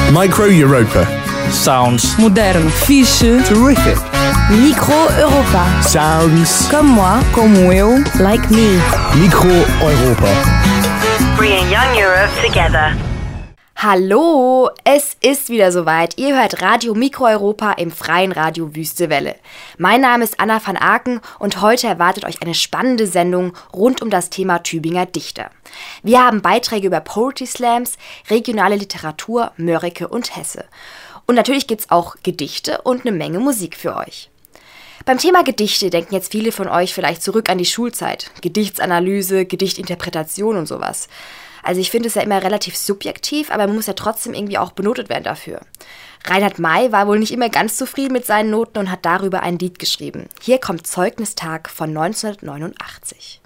Micro Europa. Sounds Modern. Fiche. Terrific. Micro Europa. Sounds. Comme moi. Como eu. Like me. Micro Europa. Bringing young Europe together. Hallo, es ist wieder soweit. Ihr hört Radio Micro Europa im freien Radio Wüste Welle. Mein Name ist Anna van Aken und heute erwartet euch eine spannende Sendung rund um das Thema Tübinger Dichter. Wir haben Beiträge über Poetry Slams, regionale Literatur, Mörike und Hesse. Und natürlich gibt's auch Gedichte und eine Menge Musik für euch. Beim Thema Gedichte denken jetzt viele von euch vielleicht zurück an die Schulzeit. Gedichtsanalyse, Gedichtinterpretation und sowas. Also ich finde es ja immer relativ subjektiv, aber man muss ja trotzdem irgendwie auch benotet werden dafür. Reinhard May war wohl nicht immer ganz zufrieden mit seinen Noten und hat darüber ein Lied geschrieben. Hier kommt Zeugnistag von 1989.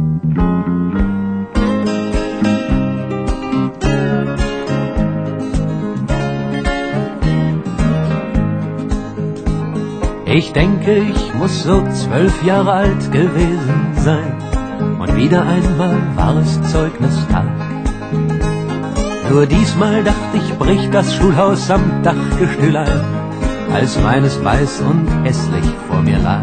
Ich denke, ich muss so 12 Jahre alt gewesen sein. Und wieder einmal war es Zeugnistag. Nur diesmal dachte ich, bricht das Schulhaus samt Dachgestühl ein, als meines weiß und hässlich vor mir lag.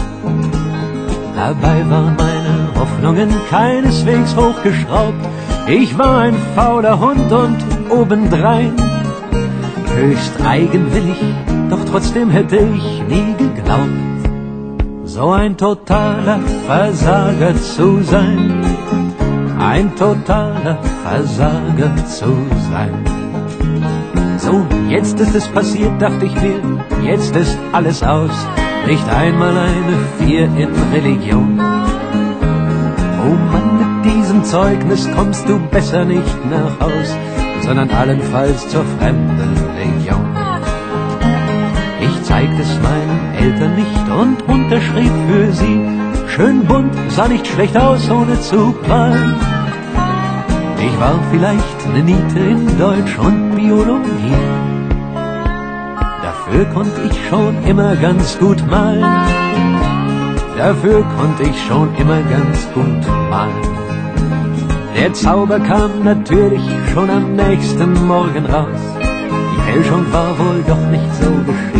Dabei waren meine Hoffnungen keineswegs hochgeschraubt. Ich war ein fauler Hund und obendrein höchst eigenwillig, doch trotzdem hätte ich nie geglaubt, so ein totaler Versager zu sein, ein totaler Versager zu sein. So, jetzt ist es passiert, dachte ich mir, jetzt ist alles aus, nicht einmal eine 4 in Religion. Oh Mann, mit diesem Zeugnis kommst du besser nicht nach Haus, sondern allenfalls zur Fremdenlegion. Ich zeigte es meinen Eltern nicht und unterschrieb für sie. Schön bunt, sah nicht schlecht aus, ohne zu prallen. Ich war vielleicht eine Niete in Deutsch und Biologie. Dafür konnte ich schon immer ganz gut malen. Dafür konnte ich schon immer ganz gut malen. Der Zauber kam natürlich schon am nächsten Morgen raus. Die Fälschung war wohl doch nicht so geschickt.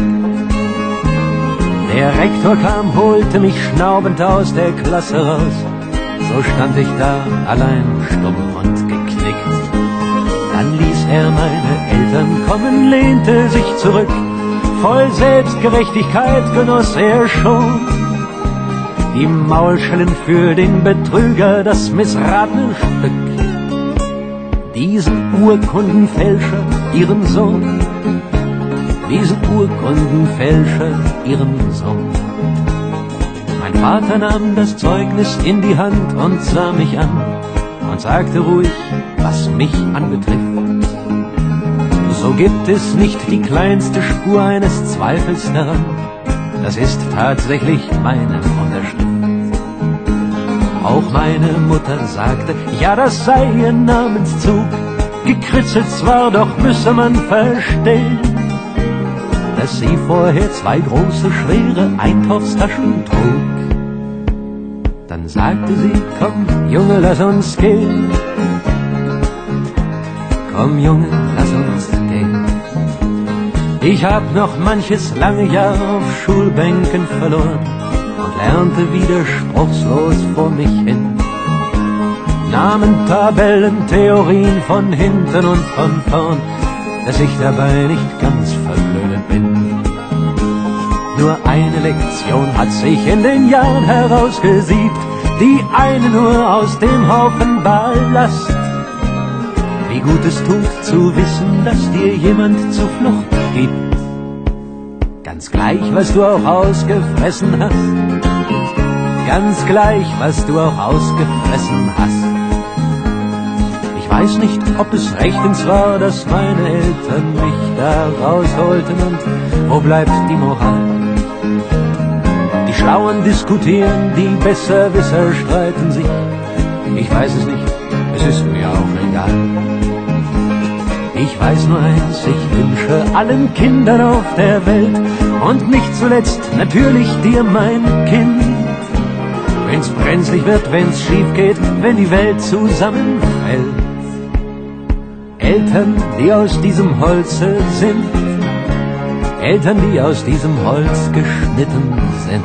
Der Rektor kam, holte mich schnaubend aus der Klasse raus. So stand ich da, allein stumm und geknickt. Dann ließ er meine Eltern kommen, lehnte sich zurück. Voll Selbstgerechtigkeit genoss er schon die Maulschellen für den Betrüger, das missratene Stück. Diesen Urkundenfälscher, ihren Sohn, diesen Urkundenfälscher, ihren Sohn. Mein Vater nahm das Zeugnis in die Hand und sah mich an und sagte ruhig, was mich anbetrifft: So gibt es nicht die kleinste Spur eines Zweifels daran, das ist tatsächlich meine Unterschrift. Auch meine Mutter sagte, ja, das sei ihr Namenszug. Gekritzelt zwar, doch müsse man verstehen, dass sie vorher 2 große, schwere Einkaufstaschen trug. Dann sagte sie, komm, Junge, lass uns gehen. Komm, Junge, lass uns gehen. Ich hab noch manches lange Jahr auf Schulbänken verloren und lernte widerspruchslos vor mich hin. Namen, Tabellen, Theorien von hinten und von vorn, dass ich dabei nicht ganz verblödet bin. Nur eine Lektion hat sich in den Jahren herausgesiebt, die eine nur aus dem Haufen Ballast. Wie gut es tut zu wissen, dass dir jemand Zuflucht gibt, ganz gleich, was du auch ausgefressen hast, ganz gleich, was du auch ausgefressen hast. Ich weiß nicht, ob es rechtens war, dass meine Eltern mich da rausholten, und wo bleibt die Moral? Die Schlauen diskutieren, die Besserwisser streiten sich. Ich weiß es nicht, es ist mir auch egal. Ich weiß nur eins, ich wünsche allen Kindern auf der Welt und nicht zuletzt natürlich dir, mein Kind, wenn's brenzlig wird, wenn's schief geht, wenn die Welt zusammenfällt, Eltern, die aus diesem Holze sind, Eltern, die aus diesem Holz geschnitten sind.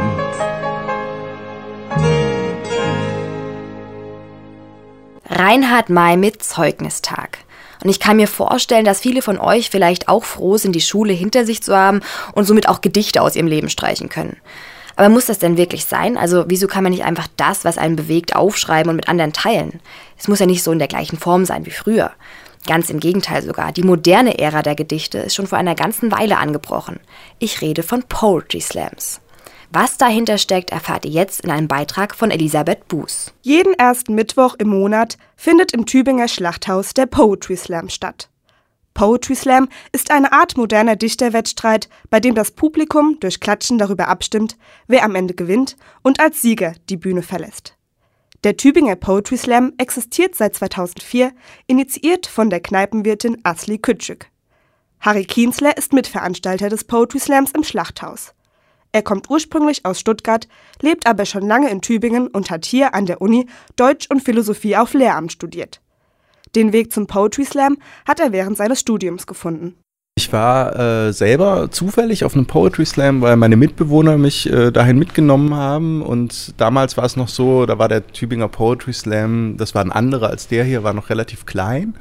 Reinhard May mit Zeugnistag. Und ich kann mir vorstellen, dass viele von euch vielleicht auch froh sind, die Schule hinter sich zu haben und somit auch Gedichte aus ihrem Leben streichen können. Aber muss das denn wirklich sein? Also wieso kann man nicht einfach das, was einen bewegt, aufschreiben und mit anderen teilen? Es muss ja nicht so in der gleichen Form sein wie früher. Ganz im Gegenteil sogar. Die moderne Ära der Gedichte ist schon vor einer ganzen Weile angebrochen. Ich rede von Poetry Slams. Was dahinter steckt, erfahrt ihr jetzt in einem Beitrag von Elisabeth Buß. Jeden ersten Mittwoch im Monat findet im Tübinger Schlachthaus der Poetry Slam statt. Poetry Slam ist eine Art moderner Dichterwettstreit, bei dem das Publikum durch Klatschen darüber abstimmt, wer am Ende gewinnt und als Sieger die Bühne verlässt. Der Tübinger Poetry Slam existiert seit 2004, initiiert von der Kneipenwirtin Asli Kütschük. Harry Kienzler ist Mitveranstalter des Poetry Slams im Schlachthaus. Er kommt ursprünglich aus Stuttgart, lebt aber schon lange in Tübingen und hat hier an der Uni Deutsch und Philosophie auf Lehramt studiert. Den Weg zum Poetry Slam hat er während seines Studiums gefunden. Ich war selber zufällig auf einem Poetry Slam, weil meine Mitbewohner mich dahin mitgenommen haben. Und damals war es noch so, da war der Tübinger Poetry Slam, das war ein anderer als der hier, war noch relativ klein.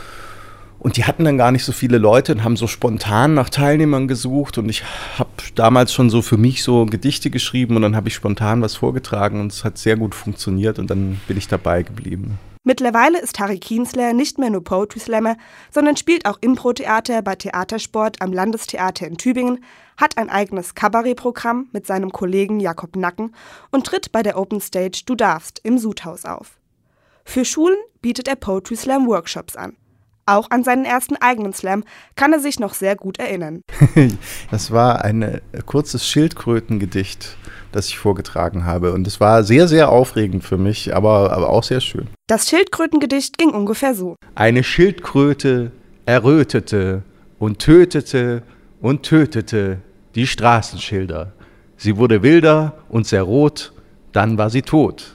Und die hatten dann gar nicht so viele Leute und haben so spontan nach Teilnehmern gesucht. Und ich habe damals schon so für mich so Gedichte geschrieben und dann habe ich spontan was vorgetragen und es hat sehr gut funktioniert und dann bin ich dabei geblieben. Mittlerweile ist Harry Kienzler nicht mehr nur Poetry Slammer, sondern spielt auch Impro-Theater bei Theatersport am Landestheater in Tübingen, hat ein eigenes Kabarettprogramm mit seinem Kollegen Jakob Nacken und tritt bei der Open Stage Du darfst im Sudhaus auf. Für Schulen bietet er Poetry Slam Workshops an. Auch an seinen ersten eigenen Slam kann er sich noch sehr gut erinnern. Das war ein kurzes Schildkrötengedicht, das ich vorgetragen habe. Und es war sehr, sehr aufregend für mich, aber auch sehr schön. Das Schildkrötengedicht ging ungefähr so. Eine Schildkröte errötete und tötete die Straßenschilder. Sie wurde wilder und sehr rot, dann war sie tot.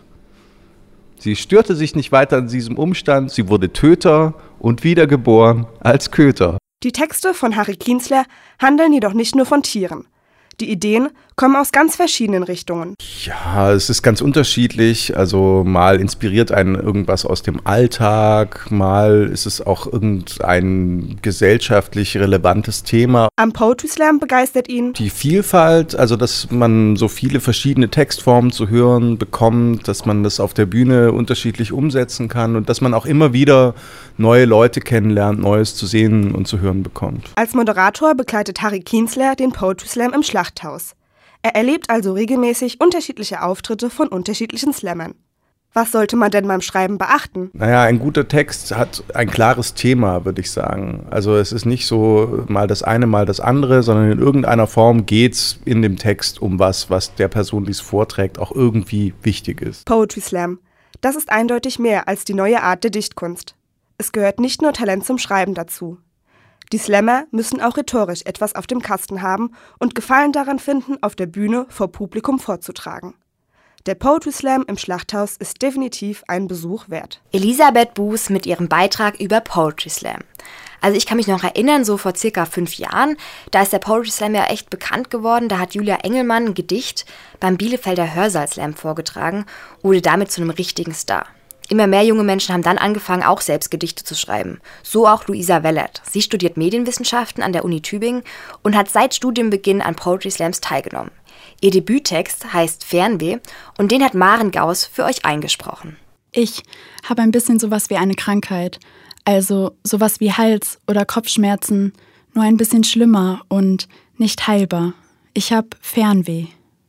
Sie störte sich nicht weiter an diesem Umstand, sie wurde Töter und wiedergeboren als Köter. Die Texte von Harry Kienzler handeln jedoch nicht nur von Tieren. Die Ideen kommen aus ganz verschiedenen Richtungen. Ja, es ist ganz unterschiedlich. Also mal inspiriert einen irgendwas aus dem Alltag, mal ist es auch irgendein gesellschaftlich relevantes Thema. Am Poetry Slam begeistert ihn die Vielfalt, also dass man so viele verschiedene Textformen zu hören bekommt, dass man das auf der Bühne unterschiedlich umsetzen kann und dass man auch immer wieder neue Leute kennenlernt, Neues zu sehen und zu hören bekommt. Als Moderator begleitet Harry Kienzler den Poetry Slam im Schlachthaus. Er erlebt also regelmäßig unterschiedliche Auftritte von unterschiedlichen Slammern. Was sollte man denn beim Schreiben beachten? Naja, ein guter Text hat ein klares Thema, würde ich sagen. Also es ist nicht so mal das eine, mal das andere, sondern in irgendeiner Form geht es in dem Text um was der Person, die es vorträgt, auch irgendwie wichtig ist. Poetry Slam. Das ist eindeutig mehr als die neue Art der Dichtkunst. Es gehört nicht nur Talent zum Schreiben dazu. Die Slammer müssen auch rhetorisch etwas auf dem Kasten haben und Gefallen daran finden, auf der Bühne vor Publikum vorzutragen. Der Poetry Slam im Schlachthaus ist definitiv einen Besuch wert. Elisabeth Buß mit ihrem Beitrag über Poetry Slam. Also ich kann mich noch erinnern, so vor circa 5 Jahren, da ist der Poetry Slam ja echt bekannt geworden. Da hat Julia Engelmann ein Gedicht beim Bielefelder Hörsaal-Slam vorgetragen, wurde damit zu einem richtigen Star. Immer mehr junge Menschen haben dann angefangen, auch selbst Gedichte zu schreiben. So auch Luisa Wellert. Sie studiert Medienwissenschaften an der Uni Tübingen und hat seit Studienbeginn an Poetry Slams teilgenommen. Ihr Debüttext heißt Fernweh und den hat Maren Gauss für euch eingesprochen. Ich habe ein bisschen sowas wie eine Krankheit, also sowas wie Hals- oder Kopfschmerzen, nur ein bisschen schlimmer und nicht heilbar. Ich habe Fernweh.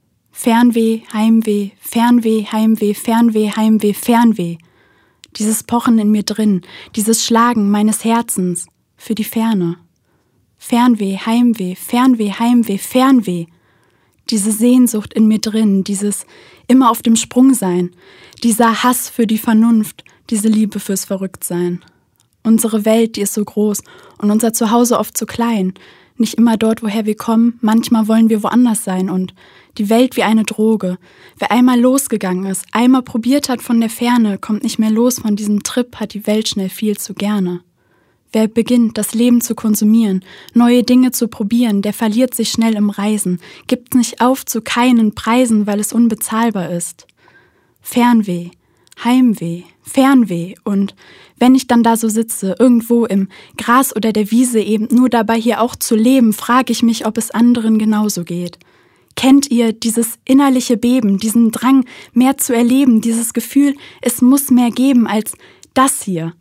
Fernweh, Heimweh, Fernweh, Heimweh, Fernweh, Heimweh, Fernweh. Dieses Pochen in mir drin, dieses Schlagen meines Herzens für die Ferne. Fernweh, Heimweh, Fernweh, Heimweh, Fernweh. Diese Sehnsucht in mir drin, dieses immer auf dem Sprung sein, dieser Hass für die Vernunft, diese Liebe fürs Verrücktsein. Unsere Welt, die ist so groß und unser Zuhause oft so klein. Nicht immer dort, woher wir kommen, manchmal wollen wir woanders sein und die Welt wie eine Droge. Wer einmal losgegangen ist, einmal probiert hat von der Ferne, kommt nicht mehr los von diesem Trip, hat die Welt schnell viel zu gerne. Wer beginnt, das Leben zu konsumieren, neue Dinge zu probieren, der verliert sich schnell im Reisen, gibt nicht auf zu keinen Preisen, weil es unbezahlbar ist. Fernweh, Heimweh, Fernweh und wenn ich dann da so sitze, irgendwo im Gras oder der Wiese eben nur dabei hier auch zu leben, frage ich mich, ob es anderen genauso geht. Kennt ihr dieses innerliche Beben, diesen Drang, mehr zu erleben, dieses Gefühl, es muss mehr geben als das hier?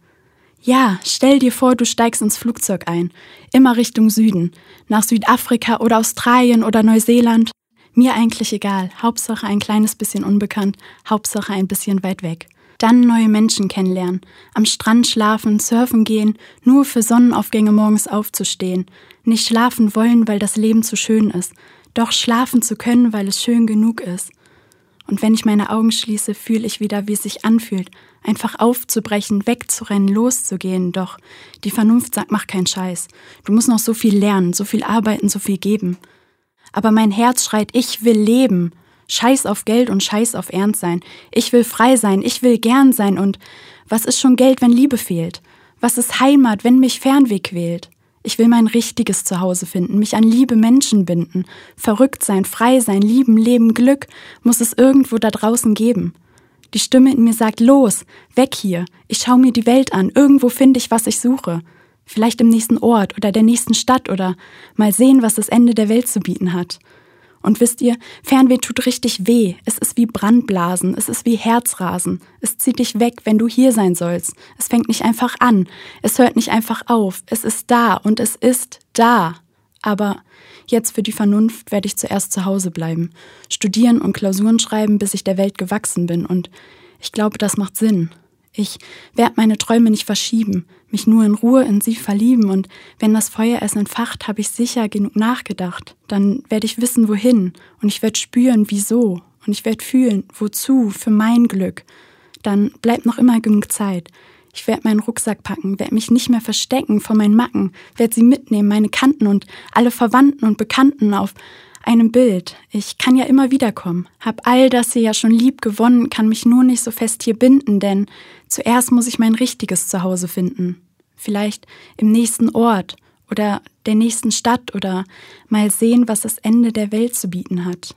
Ja, stell dir vor, du steigst ins Flugzeug ein, immer Richtung Süden, nach Südafrika oder Australien oder Neuseeland. Mir eigentlich egal, Hauptsache ein kleines bisschen unbekannt, Hauptsache ein bisschen weit weg. Dann neue Menschen kennenlernen, am Strand schlafen, surfen gehen, nur für Sonnenaufgänge morgens aufzustehen, nicht schlafen wollen, weil das Leben zu schön ist, doch schlafen zu können, weil es schön genug ist. Und wenn ich meine Augen schließe, fühle ich wieder, wie es sich anfühlt, einfach aufzubrechen, wegzurennen, loszugehen. Doch die Vernunft sagt, mach keinen Scheiß. Du musst noch so viel lernen, so viel arbeiten, so viel geben. Aber mein Herz schreit, ich will leben. Scheiß auf Geld und Scheiß auf Ernst sein. Ich will frei sein, ich will gern sein. Und was ist schon Geld, wenn Liebe fehlt? Was ist Heimat, wenn mich Fernweh quält? Ich will mein richtiges Zuhause finden, mich an liebe Menschen binden. Verrückt sein, frei sein, lieben, leben, Glück muss es irgendwo da draußen geben. Die Stimme in mir sagt, los, weg hier. Ich schau mir die Welt an, irgendwo finde ich, was ich suche. Vielleicht im nächsten Ort oder der nächsten Stadt oder mal sehen, was das Ende der Welt zu bieten hat. Und wisst ihr, Fernweh tut richtig weh. Es ist wie Brandblasen, es ist wie Herzrasen. Es zieht dich weg, wenn du hier sein sollst. Es fängt nicht einfach an, es hört nicht einfach auf. Es ist da und es ist da. Aber jetzt für die Vernunft werde ich zuerst zu Hause bleiben. Studieren und Klausuren schreiben, bis ich der Welt gewachsen bin. Und ich glaube, das macht Sinn. Ich werde meine Träume nicht verschieben, mich nur in Ruhe in sie verlieben und wenn das Feuer es entfacht, habe ich sicher genug nachgedacht. Dann werde ich wissen, wohin und ich werde spüren, wieso und ich werde fühlen, wozu, für mein Glück. Dann bleibt noch immer genug Zeit. Ich werde meinen Rucksack packen, werde mich nicht mehr verstecken vor meinen Macken, werde sie mitnehmen, meine Kanten und alle Verwandten und Bekannten auf einem Bild. Ich kann ja immer wiederkommen, hab all das hier ja schon lieb gewonnen, kann mich nur nicht so fest hier binden, denn zuerst muss ich mein richtiges Zuhause finden. Vielleicht im nächsten Ort oder der nächsten Stadt oder mal sehen, was das Ende der Welt zu bieten hat.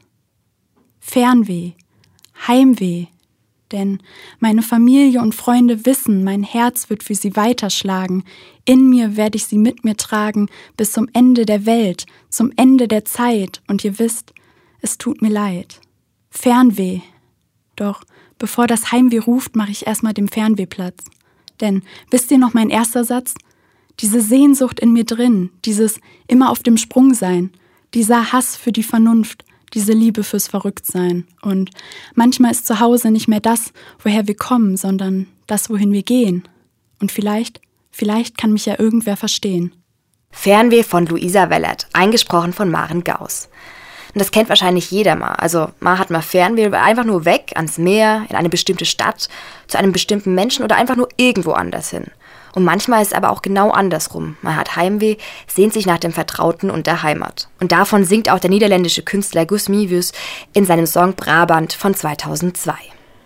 Fernweh, Heimweh, denn meine Familie und Freunde wissen, mein Herz wird für sie weiterschlagen. In mir werde ich sie mit mir tragen, bis zum Ende der Welt, zum Ende der Zeit. Und ihr wisst, es tut mir leid. Fernweh. Doch bevor das Heimweh ruft, mache ich erstmal dem Fernweh Platz. Denn wisst ihr noch mein erster Satz? Diese Sehnsucht in mir drin, dieses immer auf dem Sprung sein, dieser Hass für die Vernunft, diese Liebe fürs Verrücktsein. Und manchmal ist zu Hause nicht mehr das, woher wir kommen, sondern das, wohin wir gehen. Und vielleicht kann mich ja irgendwer verstehen. Fernweh von Luisa Wellert, eingesprochen von Maren Gauss. Und das kennt wahrscheinlich jeder mal. Also man hat mal Fernweh, einfach nur weg, ans Meer, in eine bestimmte Stadt, zu einem bestimmten Menschen oder einfach nur irgendwo anders hin. Und manchmal ist es aber auch genau andersrum. Man hat Heimweh, sehnt sich nach dem Vertrauten und der Heimat. Und davon singt auch der niederländische Künstler Guus Meeuwis in seinem Song Brabant von 2002.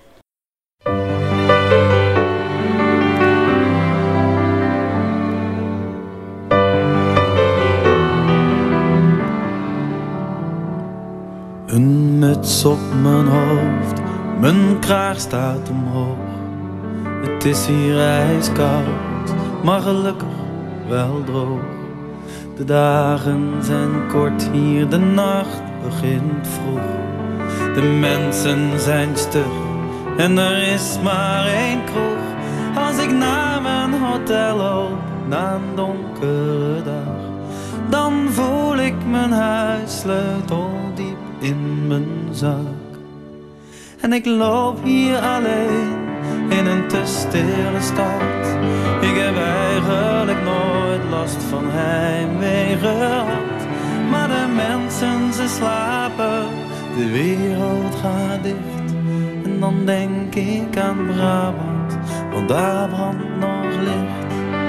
Een muts op mijn hoofd, mijn kraag staat omhoog. Het is hier ijskoud, maar gelukkig wel droog. De dagen zijn kort hier, de nacht begint vroeg. De mensen zijn stug en er is maar één kroeg. Als ik naar mijn hotel loop, na een donkere dag, dan voel ik mijn huissleutel diep in mijn zak. En ik loop hier alleen in een te stille stad. Ik heb eigenlijk nooit last van heimwee gehad. Maar de mensen, ze slapen, de wereld gaat dicht. En dan denk ik aan Brabant, want daar brandt nog licht.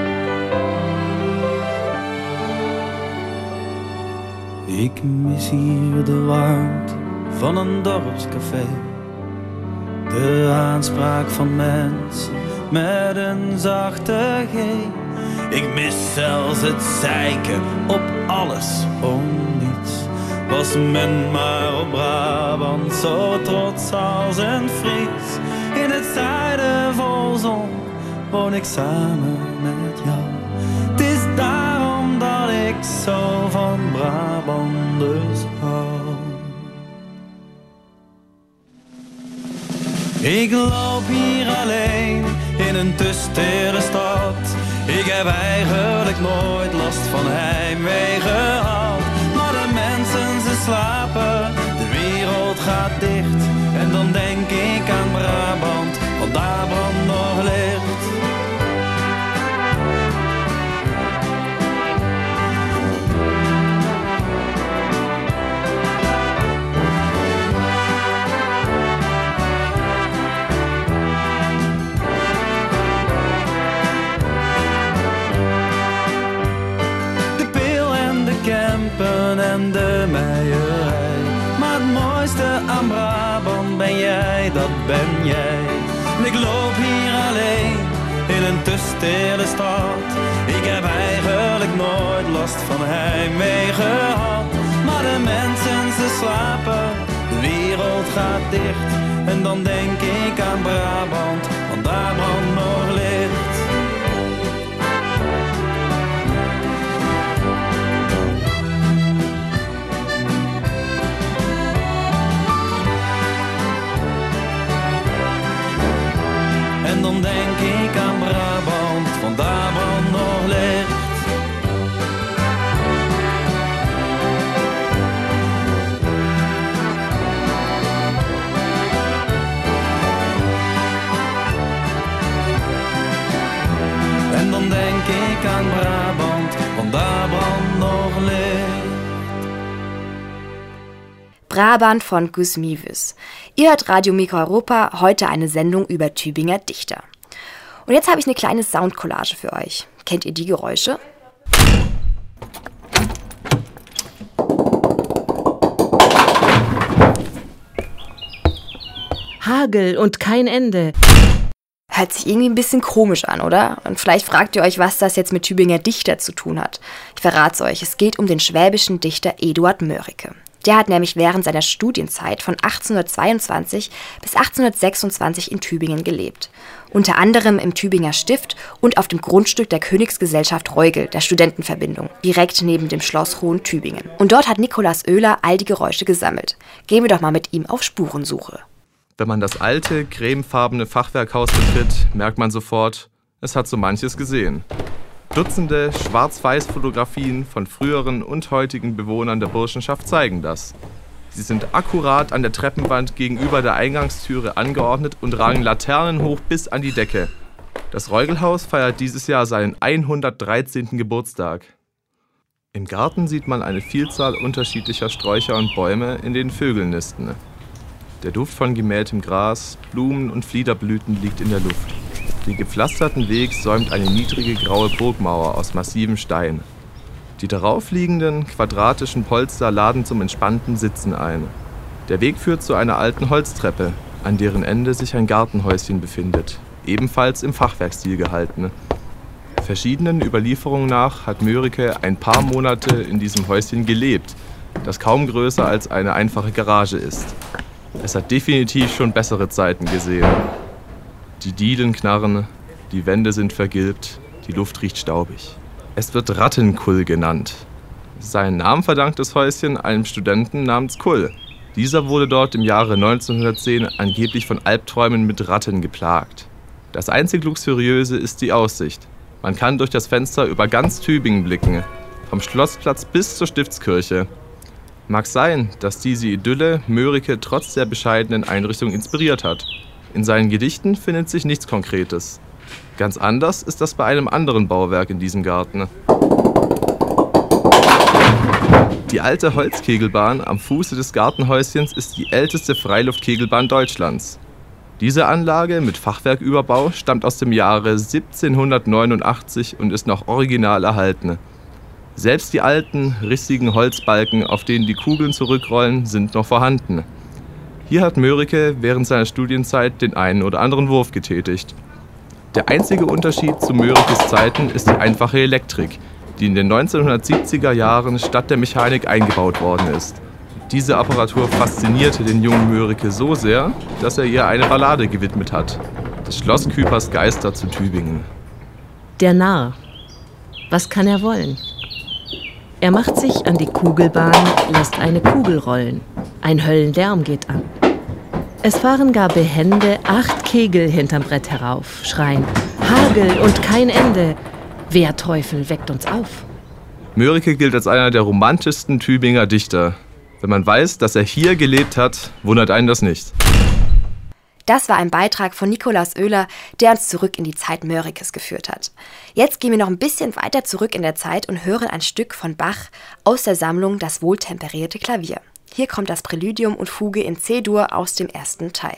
Ik mis hier de warmte van een dorpscafé. De aanspraak van mensen met een zachte G. Ik mis zelfs het zeiken op alles om niets. Was men maar op Brabant zo trots als een Fries. In het zuiden vol zon woon ik samen met jou. Het is daarom dat ik zo van Brabanders hou. Ik loop hier alleen in een tusstere stad. Ik heb eigenlijk nooit last van heimwee gehad. Maar de mensen ze slapen, de wereld gaat dicht. En dan denk ik aan Brabant, want daar brandt nog licht. En de meierij. Maar het mooiste aan Brabant ben jij, dat ben jij. En ik loop hier alleen in een tusstere stad. Ik heb eigenlijk nooit last van heimwee gehad. Maar de mensen ze slapen, de wereld gaat dicht. En dan denk ik aan Brabant, want daar brandt nog licht. En dan denk ik aan Brabant, want daar brandt nog licht. En dan denk ik aan Brabant, want daar brandt nog licht. Brabant von Guus Meeuwis. Ihr hört Radio Mikro-Europa, heute eine Sendung über Tübinger Dichter. Und jetzt habe ich eine kleine Soundcollage für euch. Kennt ihr die Geräusche? Hagel und kein Ende. Hört sich irgendwie ein bisschen komisch an, oder? Und vielleicht fragt ihr euch, was das jetzt mit Tübinger Dichter zu tun hat. Ich verrate es euch, es geht um den schwäbischen Dichter Eduard Mörike. Der hat nämlich während seiner Studienzeit von 1822 bis 1826 in Tübingen gelebt. Unter anderem im Tübinger Stift und auf dem Grundstück der Königsgesellschaft Reugel, der Studentenverbindung, direkt neben dem Schloss Hohen-Tübingen. Und dort hat Nikolaus Oehler all die Geräusche gesammelt. Gehen wir doch mal mit ihm auf Spurensuche. Wenn man das alte, cremefarbene Fachwerkhaus betritt, merkt man sofort, es hat so manches gesehen. Dutzende Schwarz-Weiß-Fotografien von früheren und heutigen Bewohnern der Burschenschaft zeigen das. Sie sind akkurat an der Treppenwand gegenüber der Eingangstüre angeordnet und ragen laternenhoch bis an die Decke. Das Reugelhaus feiert dieses Jahr seinen 113. Geburtstag. Im Garten sieht man eine Vielzahl unterschiedlicher Sträucher und Bäume, in denen Vögel nisten. Der Duft von gemähtem Gras, Blumen und Fliederblüten liegt in der Luft. Den gepflasterten Weg säumt eine niedrige graue Burgmauer aus massivem Stein. Die darauf liegenden quadratischen Polster laden zum entspannten Sitzen ein. Der Weg führt zu einer alten Holztreppe, an deren Ende sich ein Gartenhäuschen befindet, ebenfalls im Fachwerkstil gehalten. Verschiedenen Überlieferungen nach hat Mörike ein paar Monate in diesem Häuschen gelebt, das kaum größer als eine einfache Garage ist. Es hat definitiv schon bessere Zeiten gesehen. Die Dielen knarren, die Wände sind vergilbt, die Luft riecht staubig. Es wird Rattenkull genannt. Seinen Namen verdankt das Häuschen einem Studenten namens Kull. Dieser wurde dort im Jahre 1910 angeblich von Albträumen mit Ratten geplagt. Das einzig Luxuriöse ist die Aussicht. Man kann durch das Fenster über ganz Tübingen blicken, vom Schlossplatz bis zur Stiftskirche. Mag sein, dass diese Idylle Mörike trotz der bescheidenen Einrichtung inspiriert hat. In seinen Gedichten findet sich nichts Konkretes. Ganz anders ist das bei einem anderen Bauwerk in diesem Garten. Die alte Holzkegelbahn am Fuße des Gartenhäuschens ist die älteste Freiluftkegelbahn Deutschlands. Diese Anlage mit Fachwerküberbau stammt aus dem Jahre 1789 und ist noch original erhalten. Selbst die alten, rissigen Holzbalken, auf denen die Kugeln zurückrollen, sind noch vorhanden. Hier hat Mörike während seiner Studienzeit den einen oder anderen Wurf getätigt. Der einzige Unterschied zu Mörikes Zeiten ist die einfache Elektrik, die in den 1970er Jahren statt der Mechanik eingebaut worden ist. Diese Apparatur faszinierte den jungen Mörike so sehr, dass er ihr eine Ballade gewidmet hat. Das Schloss Küpers Geister zu Tübingen. Der Narr. Was kann er wollen? Er macht sich an die Kugelbahn, lässt eine Kugel rollen. Ein Höllenlärm geht an. Es fahren gar behende 8 Kegel hinterm Brett herauf, schreien Hagel und kein Ende. Wer Teufel weckt uns auf? Mörike gilt als einer der romantischsten Tübinger Dichter. Wenn man weiß, dass er hier gelebt hat, wundert einen das nicht. Das war ein Beitrag von Nikolaus Oehler, der uns zurück in die Zeit Mörikes geführt hat. Jetzt gehen wir noch ein bisschen weiter zurück in der Zeit und hören ein Stück von Bach aus der Sammlung Das wohltemperierte Klavier. Hier kommt das Präludium und Fuge in C-Dur aus dem ersten Teil.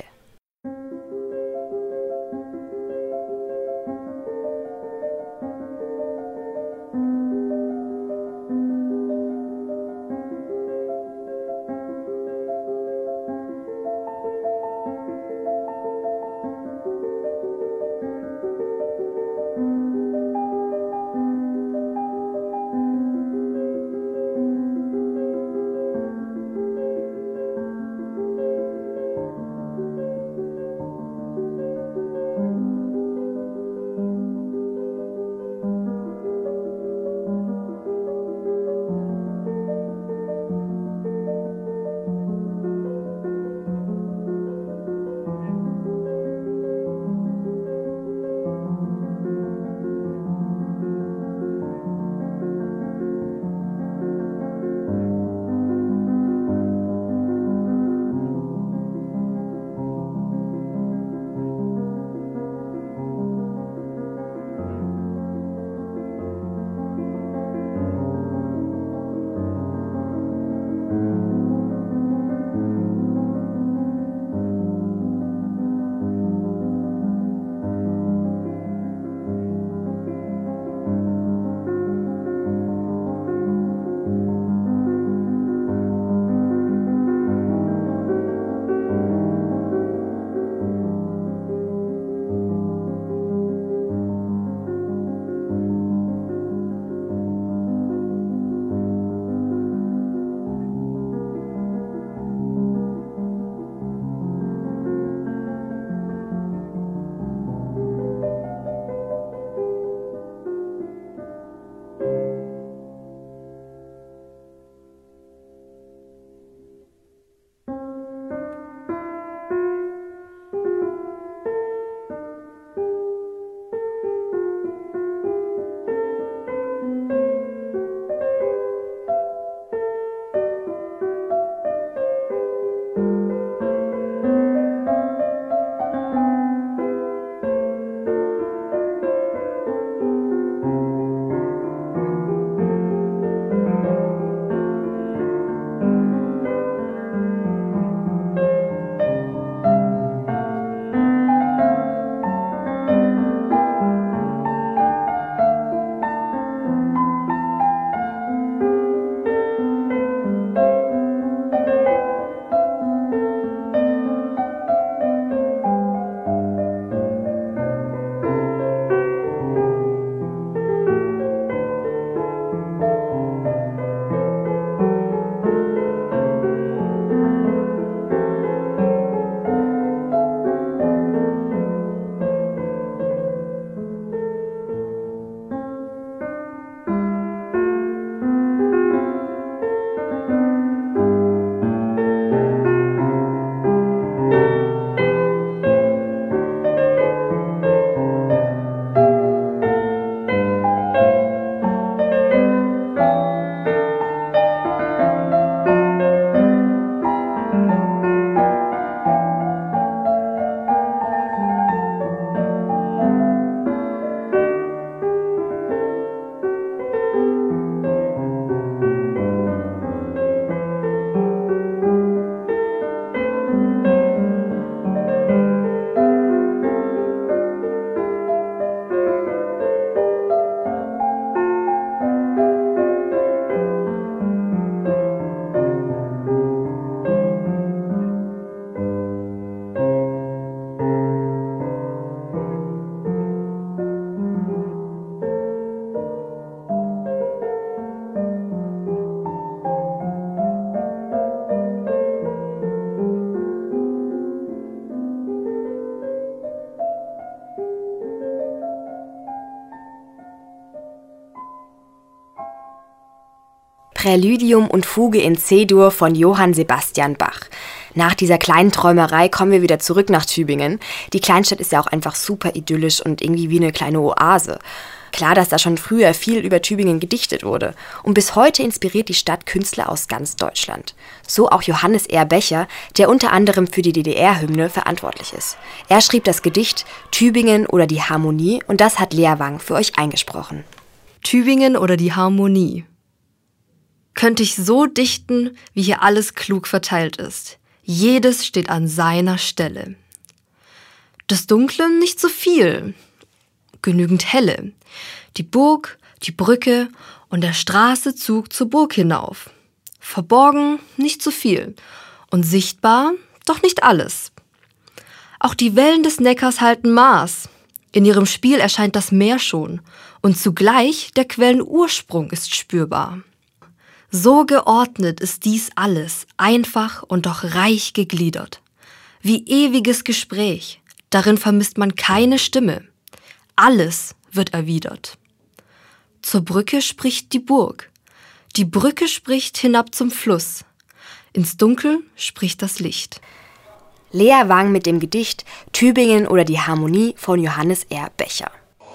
Präludium und Fuge in C-Dur von Johann Sebastian Bach. Nach dieser kleinen Träumerei kommen wir wieder zurück nach Tübingen. Die Kleinstadt ist ja auch einfach super idyllisch und irgendwie wie eine kleine Oase. Klar, dass da schon früher viel über Tübingen gedichtet wurde. Und bis heute inspiriert die Stadt Künstler aus ganz Deutschland. So auch Johannes R. Becher, der unter anderem für die DDR-Hymne verantwortlich ist. Er schrieb das Gedicht Tübingen oder die Harmonie und das hat Lea Wang für euch eingesprochen. Tübingen oder die Harmonie. Könnte ich so dichten, wie hier alles klug verteilt ist. Jedes steht an seiner Stelle. Des Dunklen nicht so viel, genügend Helle. Die Burg, die Brücke und der Straßezug zur Burg hinauf. Verborgen nicht so viel und sichtbar doch nicht alles. Auch die Wellen des Neckars halten Maß. In ihrem Spiel erscheint das Meer schon und zugleich der Quellenursprung ist spürbar. So geordnet ist dies alles, einfach und doch reich gegliedert. Wie ewiges Gespräch, darin vermisst man keine Stimme. Alles wird erwidert. Zur Brücke spricht die Burg. Die Brücke spricht hinab zum Fluss. Ins Dunkel spricht das Licht. Lea Wang mit dem Gedicht Tübingen oder die Harmonie von Johannes R. Becher.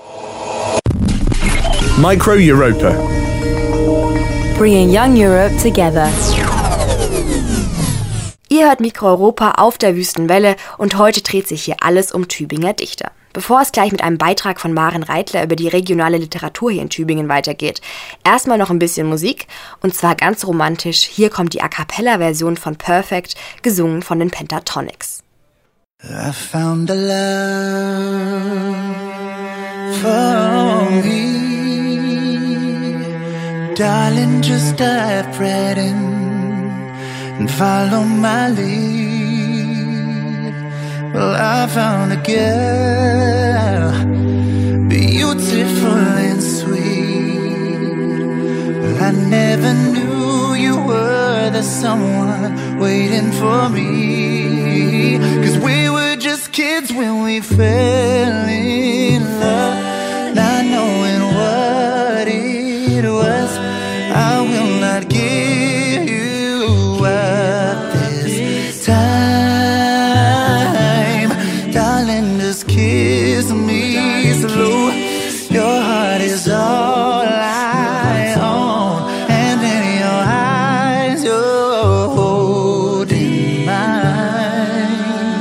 Micro Europa. Bringing Young Europe together. Ihr hört Mikro Europa auf der Wüstenwelle und heute dreht sich hier alles um Tübinger Dichter. Bevor es gleich mit einem Beitrag von Maren Reitler über die regionale Literatur hier in Tübingen weitergeht, erstmal noch ein bisschen Musik und zwar ganz romantisch. Hier kommt die A-Cappella-Version von Perfect, gesungen von den Pentatonix. I found a love for me. Darling, just dive right in and follow my lead. Well, I found a girl, beautiful and sweet. Well, I never knew you were the someone waiting for me. 'Cause we were just kids when we fell in love, not knowing what it was. I will not give you up this time. Darling, just kiss me slow. Your heart is all I own, and in your eyes you're holding mine.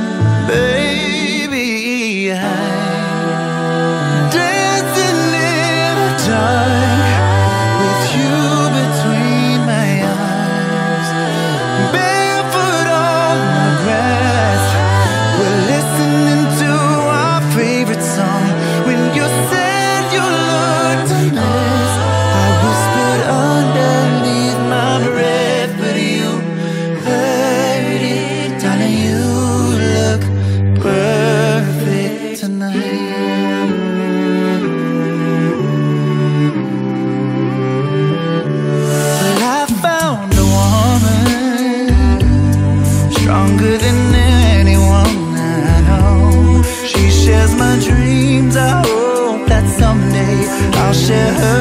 Baby, I'm dancing in the dark with you between my arms, barefoot on the grass. We're listening to our favorite song. When you said you looked a mess, I whispered underneath my breath, but you heard it. Darling, you look perfect tonight. Well, I found a woman stronger than anyone I know. She shares my dreams. I hope that someday I'll share her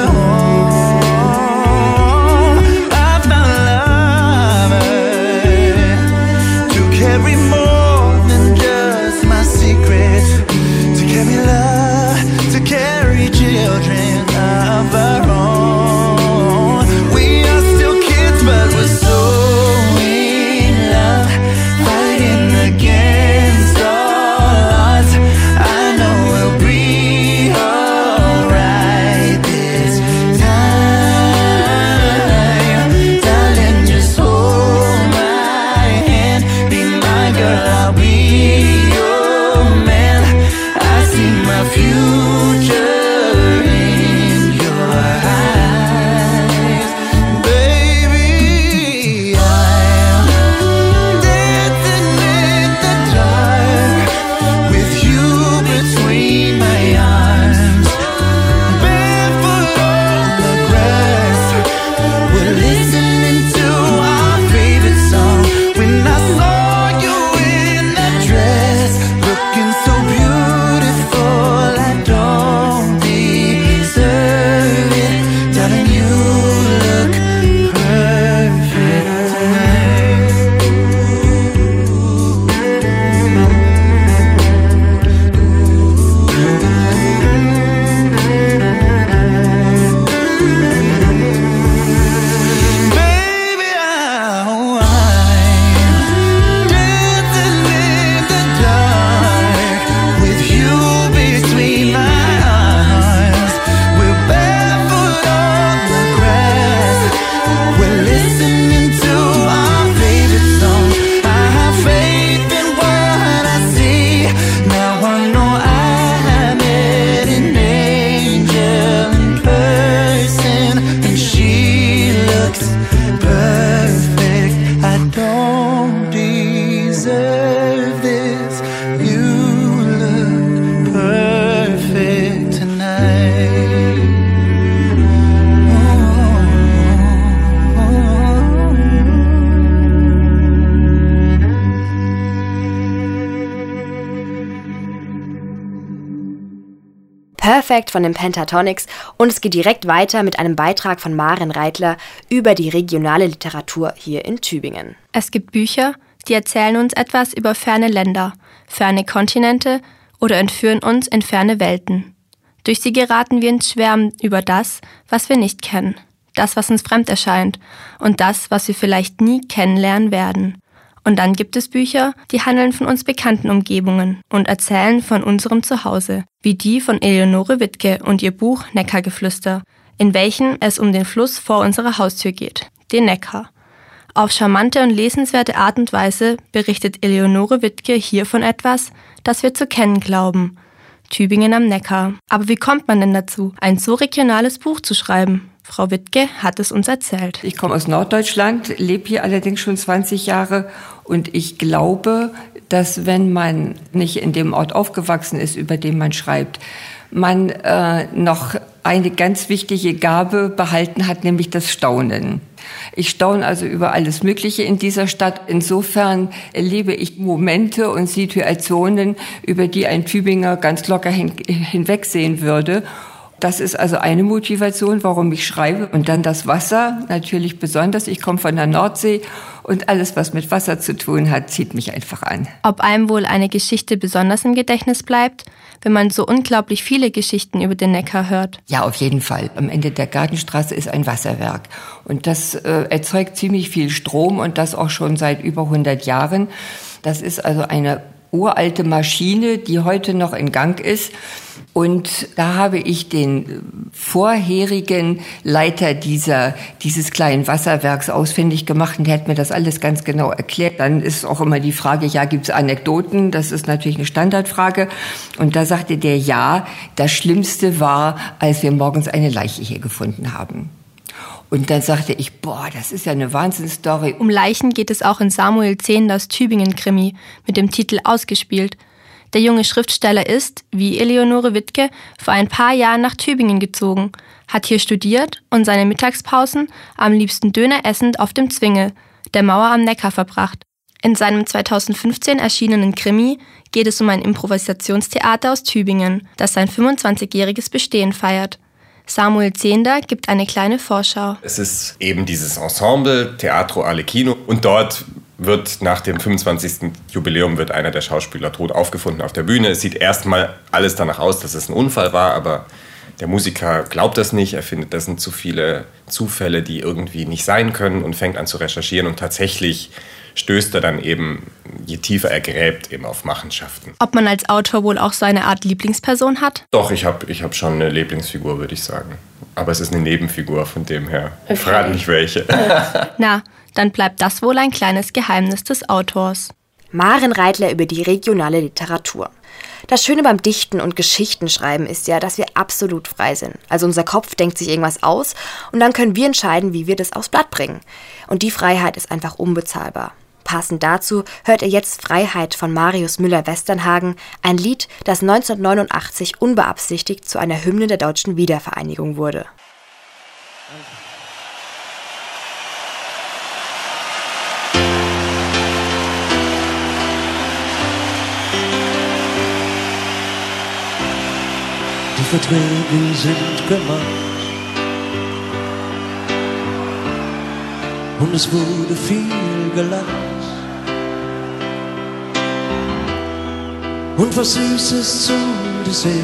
home. I found love to carry more than just my secrets, to carry love, to carry children of our own. We are still kids, but we're so in love, fighting against all odds. I know we'll be alright this Perfect von den Pentatonix und es geht direkt weiter mit einem Beitrag von Maren Reitler über die regionale Literatur hier in Tübingen. Es gibt Bücher, die erzählen uns etwas über ferne Länder, ferne Kontinente oder entführen uns in ferne Welten. Durch sie geraten wir ins Schwärmen über das, was wir nicht kennen, das, was uns fremd erscheint und das, was wir vielleicht nie kennenlernen werden. Und dann gibt es Bücher, die handeln von uns bekannten Umgebungen und erzählen von unserem Zuhause, wie die von Eleonore Wittke und ihr Buch Neckargeflüster, in welchem es um den Fluss vor unserer Haustür geht, den Neckar. Auf charmante und lesenswerte Art und Weise berichtet Eleonore Wittke hier von etwas, das wir zu kennen glauben. Tübingen am Neckar. Aber wie kommt man denn dazu, ein so regionales Buch zu schreiben? Frau Wittke hat es uns erzählt. Ich komme aus Norddeutschland, lebe hier allerdings schon 20 Jahre und ich glaube, dass wenn man nicht in dem Ort aufgewachsen ist, über den man schreibt, man noch eine ganz wichtige Gabe behalten hat, nämlich das Staunen. Ich staune also über alles Mögliche in dieser Stadt. Insofern erlebe ich Momente und Situationen, über die ein Tübinger ganz locker hinwegsehen würde. Das ist also eine Motivation, warum ich schreibe. Und dann das Wasser, natürlich besonders. Ich komme von der Nordsee und alles, was mit Wasser zu tun hat, zieht mich einfach an. Ob einem wohl eine Geschichte besonders im Gedächtnis bleibt, wenn man so unglaublich viele Geschichten über den Neckar hört? Ja, auf jeden Fall. Am Ende der Gartenstraße ist ein Wasserwerk. Und das erzeugt ziemlich viel Strom und das auch schon seit über 100 Jahren. Das ist also eine uralte Maschine, die heute noch in Gang ist. Und da habe ich den vorherigen Leiter dieses kleinen Wasserwerks ausfindig gemacht und der hat mir das alles ganz genau erklärt. Dann ist auch immer die Frage, ja, gibt's Anekdoten? Das ist natürlich eine Standardfrage. Und da sagte der, ja, das Schlimmste war, als wir morgens eine Leiche hier gefunden haben. Und dann sagte ich, boah, das ist ja eine Wahnsinnsstory. Um Leichen geht es auch in Samuel Zehnders Tübingen-Krimi mit dem Titel Ausgespielt. Der junge Schriftsteller ist, wie Eleonore Wittke, vor ein paar Jahren nach Tübingen gezogen, hat hier studiert und seine Mittagspausen am liebsten Döner essend auf dem Zwingel, der Mauer am Neckar, verbracht. In seinem 2015 erschienenen Krimi geht es um ein Improvisationstheater aus Tübingen, das sein 25-jähriges Bestehen feiert. Samuel Zehnder gibt eine kleine Vorschau. Es ist eben dieses Ensemble, Teatro Arlecchino, und dort wird nach dem 25. Jubiläum wird einer der Schauspieler tot aufgefunden auf der Bühne. Es sieht erstmal alles danach aus, dass es ein Unfall war, aber der Musiker glaubt das nicht. Er findet, das sind zu viele Zufälle, die irgendwie nicht sein können und fängt an zu recherchieren und tatsächlich stößt er dann eben, je tiefer er gräbt, eben auf Machenschaften. Ob man als Autor wohl auch so eine Art Lieblingsperson hat? Doch, ich hab schon eine Lieblingsfigur, würde ich sagen. Aber es ist eine Nebenfigur, von dem her. Okay. Frag nicht welche. Na, dann bleibt das wohl ein kleines Geheimnis des Autors. Maren Reitler über die regionale Literatur. Das Schöne beim Dichten und Geschichtenschreiben ist ja, dass wir absolut frei sind. Also unser Kopf denkt sich irgendwas aus und dann können wir entscheiden, wie wir das aufs Blatt bringen. Und die Freiheit ist einfach unbezahlbar. Passend dazu hört ihr jetzt Freiheit von Marius Müller-Westernhagen, ein Lied, das 1989 unbeabsichtigt zu einer Hymne der deutschen Wiedervereinigung wurde. Die Verträge sind gemacht und es wurde viel gelacht und was Süßes zum Dessert.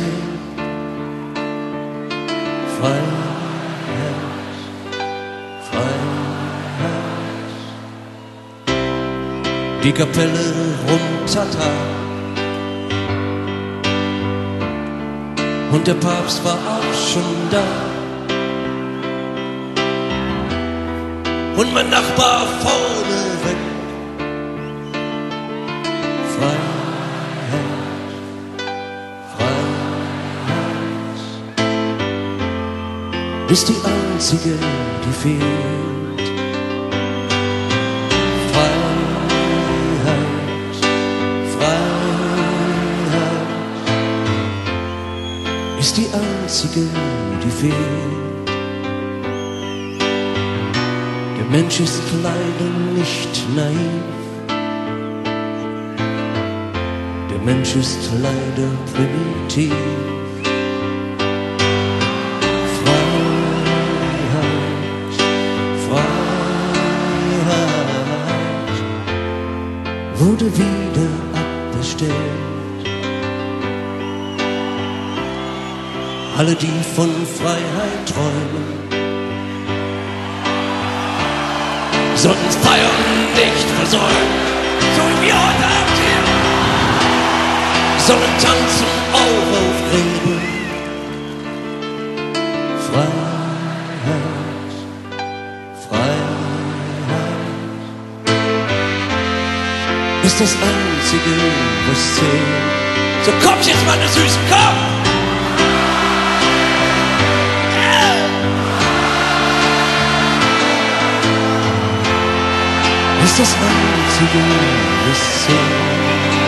Freiheit, Freiheit. Die Kapelle runtertat und der Papst war auch schon da. Und mein Nachbar vorne weg. Freiheit, Freiheit ist die einzige, die fehlt. Freiheit, Freiheit ist die einzige, die fehlt. Der Mensch ist leider nicht naiv. Der Mensch ist leider primitiv. wieder abbestellt. Alle, die von Freiheit träumen, sollten Feiern nicht versäumen, so wie wir heute Abend hier, sollen tanzen auch auf Gräben. Freiheit, Freiheit ist das Einzige, was zählt. So kommt jetzt, meine Süßen, komm! Ist das Einzige, was zählt.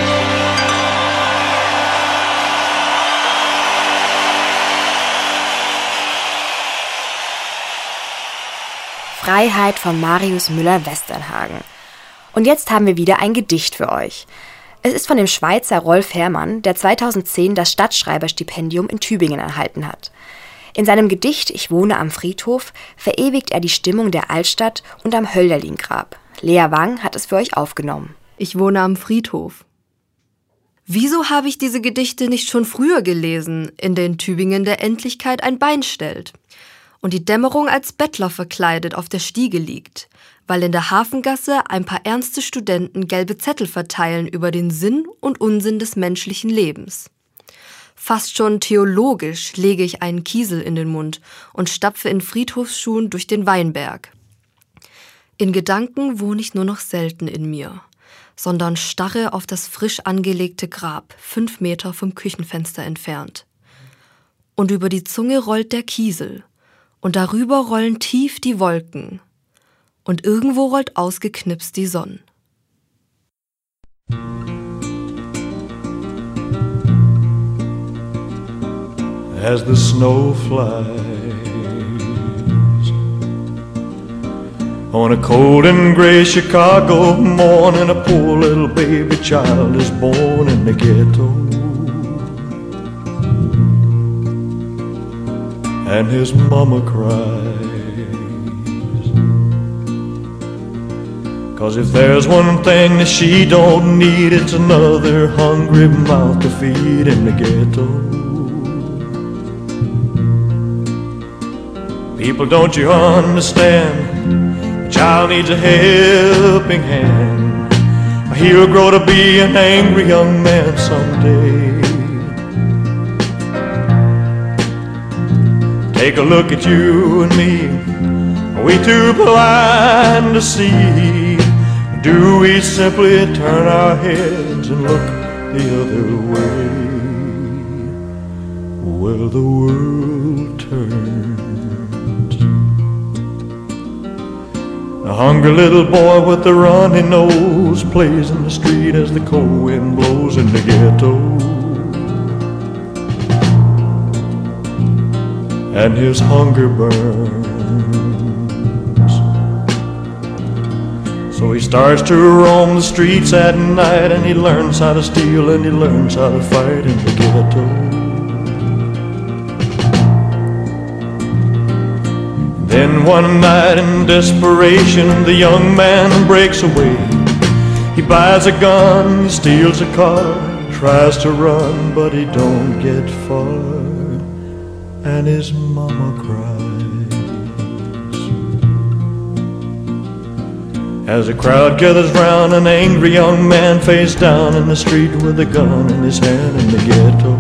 Freiheit von Marius Müller-Westernhagen. Und jetzt haben wir wieder ein Gedicht für euch. Es ist von dem Schweizer Rolf Herrmann, der 2010 das Stadtschreiberstipendium in Tübingen erhalten hat. In seinem Gedicht Ich wohne am Friedhof verewigt er die Stimmung der Altstadt und am Hölderlin-Grab. Lea Wang hat es für euch aufgenommen. Ich wohne am Friedhof. Wieso habe ich diese Gedichte nicht schon früher gelesen, in denen Tübingen der Endlichkeit ein Bein stellt und die Dämmerung als Bettler verkleidet auf der Stiege liegt, weil in der Hafengasse ein paar ernste Studenten gelbe Zettel verteilen über den Sinn und Unsinn des menschlichen Lebens. Fast schon theologisch lege ich einen Kiesel in den Mund und stapfe in Friedhofsschuhen durch den Weinberg. In Gedanken wohne ich nur noch selten in mir, sondern starre auf das frisch angelegte Grab, 5 Meter vom Küchenfenster entfernt. Und über die Zunge rollt der Kiesel, und darüber rollen tief die Wolken, und irgendwo rollt ausgeknipst die Sonne. As the snow flies on a cold and gray Chicago morning, a poor little baby child is born in the ghetto, and his mama cries, 'cause if there's one thing that she don't need, it's another hungry mouth to feed in the ghetto. People, don't you understand? A child needs a helping hand. He'll grow to be an angry young man someday. Take a look at you and me. Are we too blind to see? Do we simply turn our heads and look the other way? Well, the world turns. A hungry little boy with a runny nose plays in the street as the cold wind blows in the ghetto, and his hunger burns. So he starts to roam the streets at night, and he learns how to steal and he learns how to fight in the ghetto. Then one night in desperation, the young man breaks away. He buys a gun, he steals a car, tries to run, but he don't get far, and his mama cries. As a crowd gathers round, an angry young man face down in the street with a gun in his hand in the ghetto.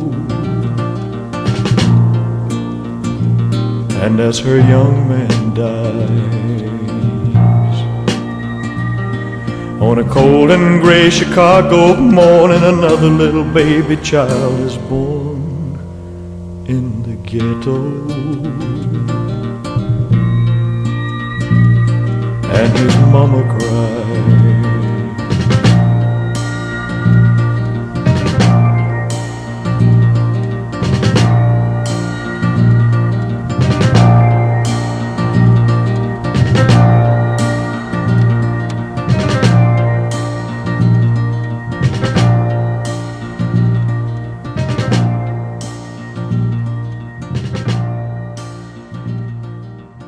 And as her young man dies, on a cold and gray Chicago morning, another little baby child is born in the ghetto, and his mama cries.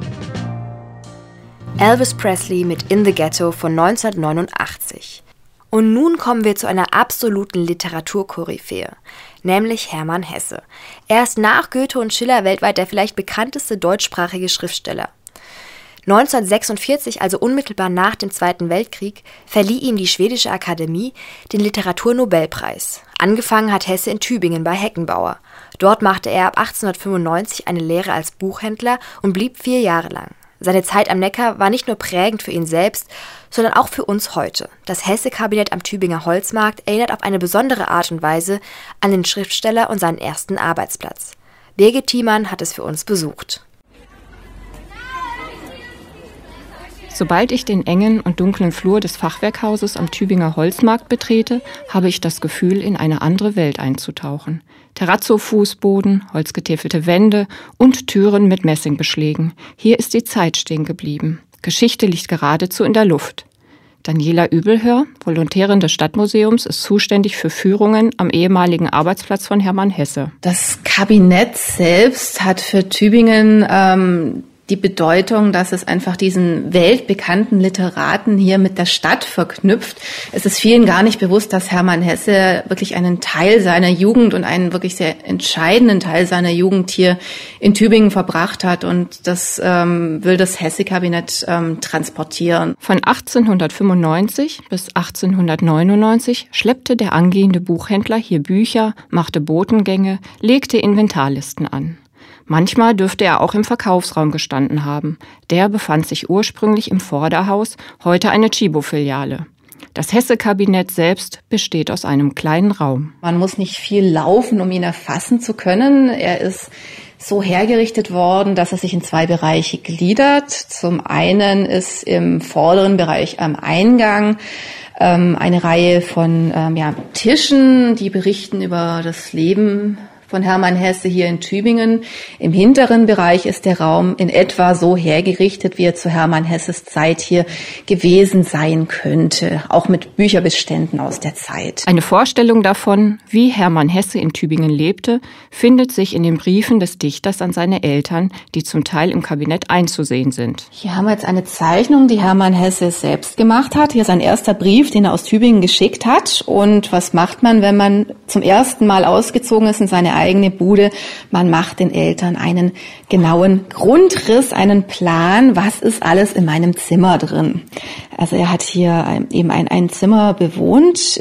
Elvis Presley mit In the Ghetto von 1989. Und nun kommen wir zu einer absoluten Literaturkoryphäe, nämlich Hermann Hesse. Er ist nach Goethe und Schiller weltweit der vielleicht bekannteste deutschsprachige Schriftsteller. 1946, also unmittelbar nach dem Zweiten Weltkrieg, verlieh ihm die Schwedische Akademie den Literaturnobelpreis. Angefangen hat Hesse in Tübingen bei Heckenbauer. Dort machte er ab 1895 eine Lehre als Buchhändler und blieb 4 Jahre lang. Seine Zeit am Neckar war nicht nur prägend für ihn selbst, sondern auch für uns heute. Das Hesse-Kabinett am Tübinger Holzmarkt erinnert auf eine besondere Art und Weise an den Schriftsteller und seinen ersten Arbeitsplatz. Birgit Thiemann hat es für uns besucht. Sobald ich den engen und dunklen Flur des Fachwerkhauses am Tübinger Holzmarkt betrete, habe ich das Gefühl, in eine andere Welt einzutauchen. Terrazzo-Fußboden, holzgetäfelte Wände und Türen mit Messingbeschlägen. Hier ist die Zeit stehen geblieben. Geschichte liegt geradezu in der Luft. Daniela Übelhör, Volontärin des Stadtmuseums, ist zuständig für Führungen am ehemaligen Arbeitsplatz von Hermann Hesse. Das Kabinett selbst hat für Tübingen die Bedeutung, dass es einfach diesen weltbekannten Literaten hier mit der Stadt verknüpft. Es ist vielen gar nicht bewusst, dass Hermann Hesse wirklich einen Teil seiner Jugend und einen wirklich sehr entscheidenden Teil seiner Jugend hier in Tübingen verbracht hat. Und das will das Hesse-Kabinett transportieren. Von 1895 bis 1899 schleppte der angehende Buchhändler hier Bücher, machte Botengänge, legte Inventarlisten an. Manchmal dürfte er auch im Verkaufsraum gestanden haben. Der befand sich ursprünglich im Vorderhaus, heute eine Tchibo-Filiale. Das Hesse-Kabinett selbst besteht aus einem kleinen Raum. Man muss nicht viel laufen, um ihn erfassen zu können. Er ist so hergerichtet worden, dass er sich in 2 Bereiche gliedert. Zum einen ist im vorderen Bereich am Eingang eine Reihe von Tischen, die berichten über das Leben von Hermann Hesse hier in Tübingen. Im hinteren Bereich ist der Raum in etwa so hergerichtet, wie er zu Hermann Hesses Zeit hier gewesen sein könnte, auch mit Bücherbeständen aus der Zeit. Eine Vorstellung davon, wie Hermann Hesse in Tübingen lebte, findet sich in den Briefen des Dichters an seine Eltern, die zum Teil im Kabinett einzusehen sind. Hier haben wir jetzt eine Zeichnung, die Hermann Hesse selbst gemacht hat. Hier sein erster Brief, den er aus Tübingen geschickt hat. Und was macht man, wenn man zum ersten Mal ausgezogen ist in seine eigene Bude? Man macht den Eltern einen genauen Grundriss, einen Plan, was ist alles in meinem Zimmer drin. Also er hat hier eben ein Zimmer bewohnt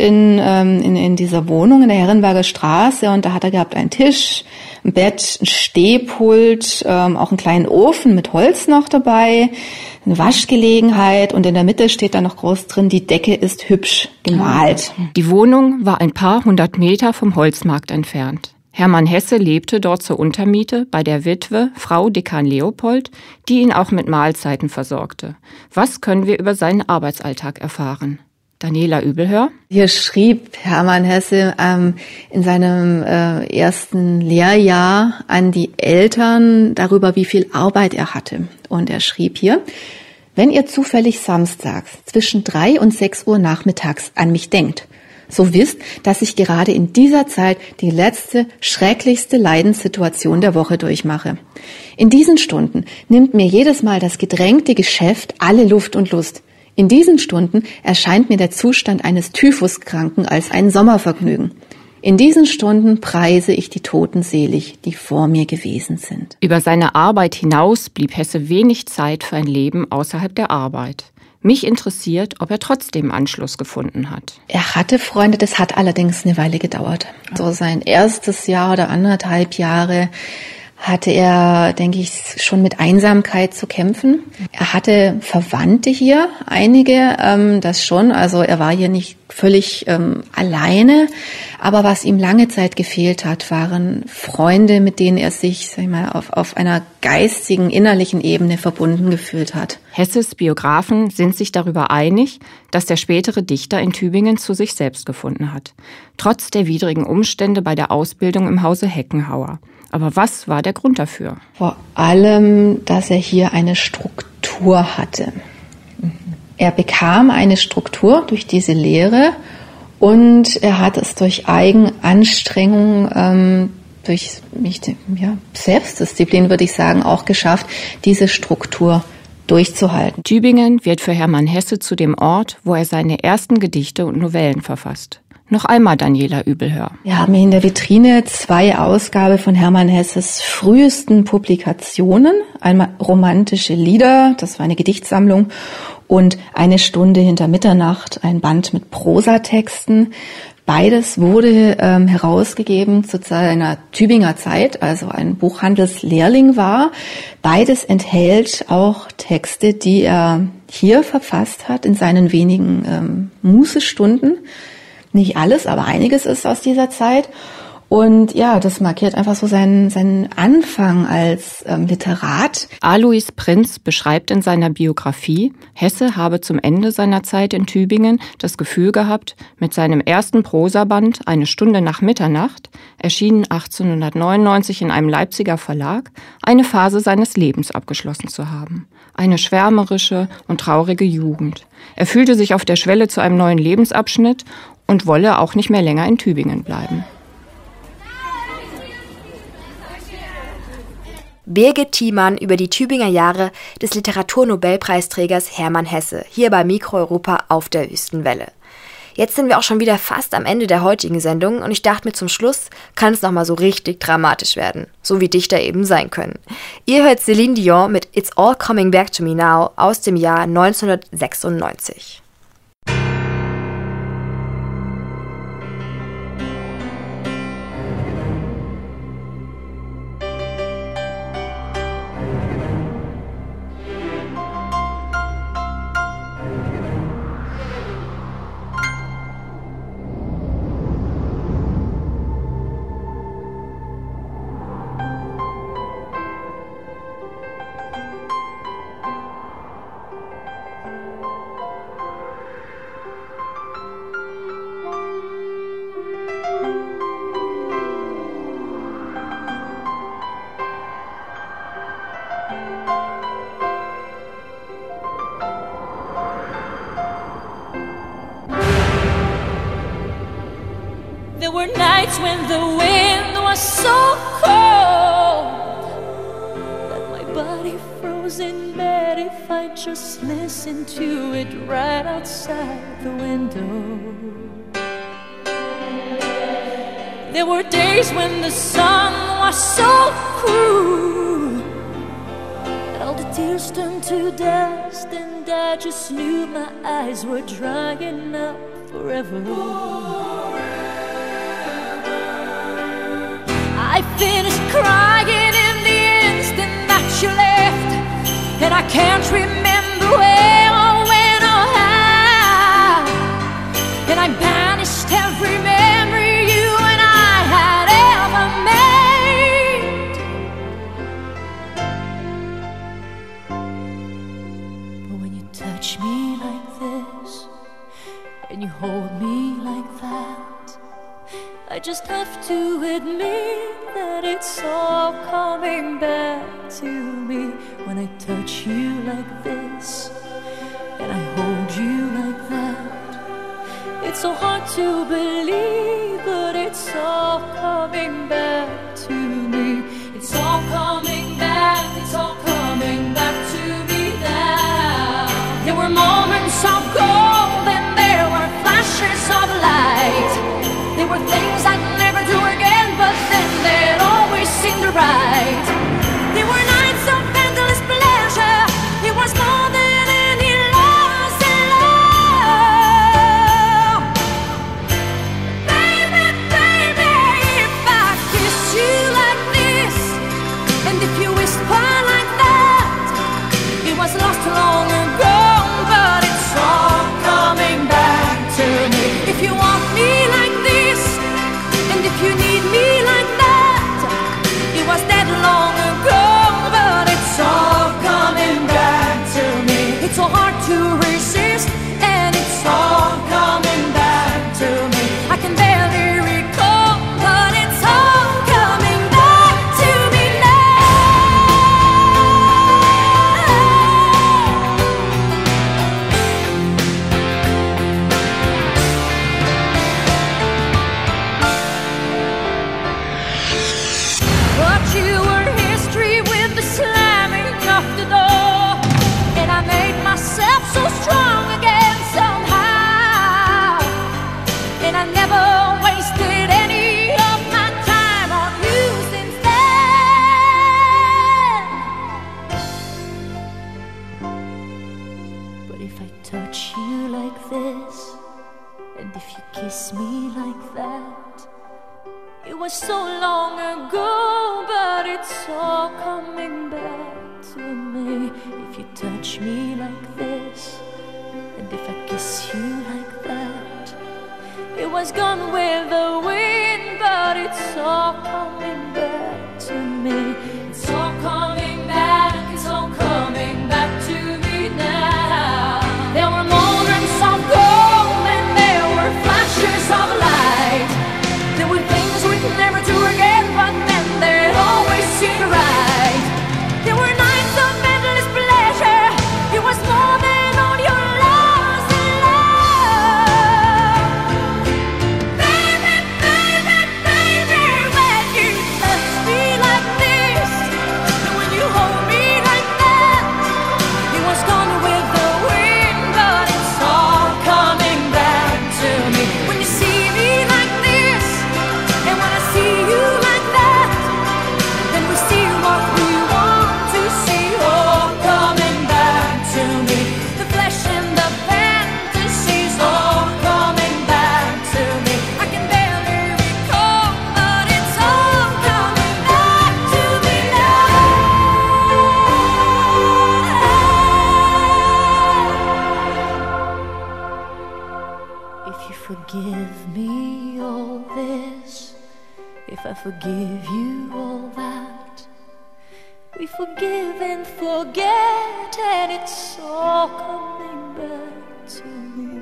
in dieser Wohnung in der Herrenberger Straße, und da hat er gehabt einen Tisch, ein Bett, ein Stehpult, auch einen kleinen Ofen mit Holz noch dabei, eine Waschgelegenheit, und in der Mitte steht da noch groß drin, die Decke ist hübsch gemalt. Die Wohnung war ein paar 100 Meter vom Holzmarkt entfernt. Hermann Hesse lebte dort zur Untermiete bei der Witwe, Frau Dekan Leopold, die ihn auch mit Mahlzeiten versorgte. Was können wir über seinen Arbeitsalltag erfahren? Daniela Übelhör. Hier schrieb Hermann Hesse in seinem ersten Lehrjahr an die Eltern darüber, wie viel Arbeit er hatte. Und er schrieb hier: Wenn ihr zufällig samstags zwischen 3 und 6 Uhr nachmittags an mich denkt, so wisst, dass ich gerade in dieser Zeit die letzte, schrecklichste Leidenssituation der Woche durchmache. In diesen Stunden nimmt mir jedes Mal das gedrängte Geschäft alle Luft und Lust. In diesen Stunden erscheint mir der Zustand eines Typhuskranken als ein Sommervergnügen. In diesen Stunden preise ich die Toten selig, die vor mir gewesen sind. Über seine Arbeit hinaus blieb Hesse wenig Zeit für ein Leben außerhalb der Arbeit. Mich interessiert, ob er trotzdem Anschluss gefunden hat. Er hatte Freunde, das hat allerdings eine Weile gedauert. So sein erstes Jahr oder 1,5 Jahre hatte er, denke ich, schon mit Einsamkeit zu kämpfen. Er hatte Verwandte hier, einige, das schon. Also er war hier nicht völlig alleine. Aber was ihm lange Zeit gefehlt hat, waren Freunde, mit denen er sich, sag ich mal, auf einer geistigen, innerlichen Ebene verbunden gefühlt hat. Hesses Biografen sind sich darüber einig, dass der spätere Dichter in Tübingen zu sich selbst gefunden hat. Trotz der widrigen Umstände bei der Ausbildung im Hause Heckenhauer. Aber was war der Grund dafür? Vor allem, dass er hier eine Struktur hatte. Er bekam eine Struktur durch diese Lehre, und er hat es durch Eigenanstrengung, durch Selbstdisziplin, würde ich sagen, auch geschafft, diese Struktur durchzuhalten. Tübingen wird für Hermann Hesse zu dem Ort, wo er seine ersten Gedichte und Novellen verfasst. Noch einmal Daniela Übelhör. Wir haben hier in der Vitrine 2 Ausgaben von Hermann Hesses frühesten Publikationen. Einmal Romantische Lieder, das war eine Gedichtsammlung, und Eine Stunde hinter Mitternacht, ein Band mit Prosatexten. Beides wurde herausgegeben zu seiner Tübinger Zeit, also ein Buchhandelslehrling war. Beides enthält auch Texte, die er hier verfasst hat in seinen wenigen Mußestunden. Nicht alles, aber einiges ist aus dieser Zeit. Und ja, das markiert einfach so seinen Anfang als Literat. Alois Prinz beschreibt in seiner Biografie, Hesse habe zum Ende seiner Zeit in Tübingen das Gefühl gehabt, mit seinem ersten Prosaband Eine Stunde nach Mitternacht, erschienen 1899 in einem Leipziger Verlag, eine Phase seines Lebens abgeschlossen zu haben. Eine schwärmerische und traurige Jugend. Er fühlte sich auf der Schwelle zu einem neuen Lebensabschnitt und wolle auch nicht mehr länger in Tübingen bleiben. Birgit Thiemann über die Tübinger Jahre des Literaturnobelpreisträgers Hermann Hesse, hier bei Mikro Europa auf der Wüstenwelle. Jetzt sind wir auch schon wieder fast am Ende der heutigen Sendung und ich dachte mir, zum Schluss kann es nochmal so richtig dramatisch werden, so wie Dichter eben sein können. Ihr hört Céline Dion mit It's All Coming Back to Me Now aus dem Jahr 1996. There were nights when the wind was so cold that my body froze in bed if I just listened to it right outside the window. There were days when the sun was so cruel that all the tears turned to dust, and I just knew my eyes were drying up forever. I finished crying in the instant that you left, and I can't remember where or when or how, and I banished every memory you and I had ever made. But when you touch me like this, and you hold me like that, I just have to admit that it's all coming back to me. When I touch you like this and I hold you like that, it's so hard to believe, but it's all coming back to me. It's all coming back, it's all coming back to me now. There were moments of gold and there were flashes of light. There were things I'd never do again, but then they'd always seem right. There were nights of endless pleasure. It was more than any loss in love. if I touch you like this, and if you kiss me like that. It was so long ago, but it's all coming back to me. If you touch me like this, and if I kiss you like that. It was gone with the wind, but it's all coming back to me. It's all coming back, it's all coming back to me now. There were moments of gold and there were flashes of light. There were things we could never do again, but then they always seemed right. There were nights of endless pleasure. It was more than all your loves and love. Baby, baby, baby, when you touch me like this, and when you hold me like that, it was gone with the wind, but it's all coming back to me. When you see me like this, and when I see you like that, then we see what we want to see, all coming back to me. The flesh and the fantasies, all coming back to me. I can barely recall, but it's all coming back to me now. If you forgive me all this, if I forgive you all that, we forgive and forget, and it's all coming back to me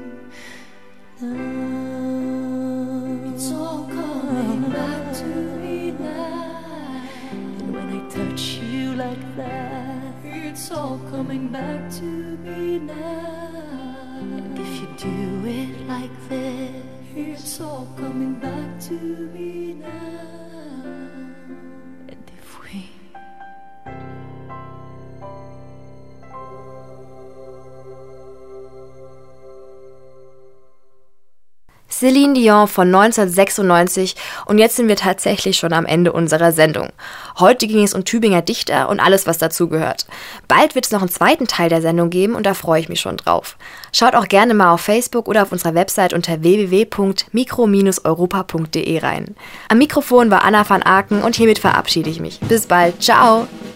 now. It's all coming back to me now. And when I touch you like that, it's all coming back to me now. And if you do it like this, it's all coming back to me now. And if we Céline Dion von 1996 und jetzt sind wir tatsächlich schon am Ende unserer Sendung. Heute ging es um Tübinger Dichter und alles, was dazugehört. Bald wird es noch einen zweiten Teil der Sendung geben und da freue ich mich schon drauf. Schaut auch gerne mal auf Facebook oder auf unserer Website unter www.mikro-europa.de rein. Am Mikrofon war Anna van Aken und hiermit verabschiede ich mich. Bis bald, ciao!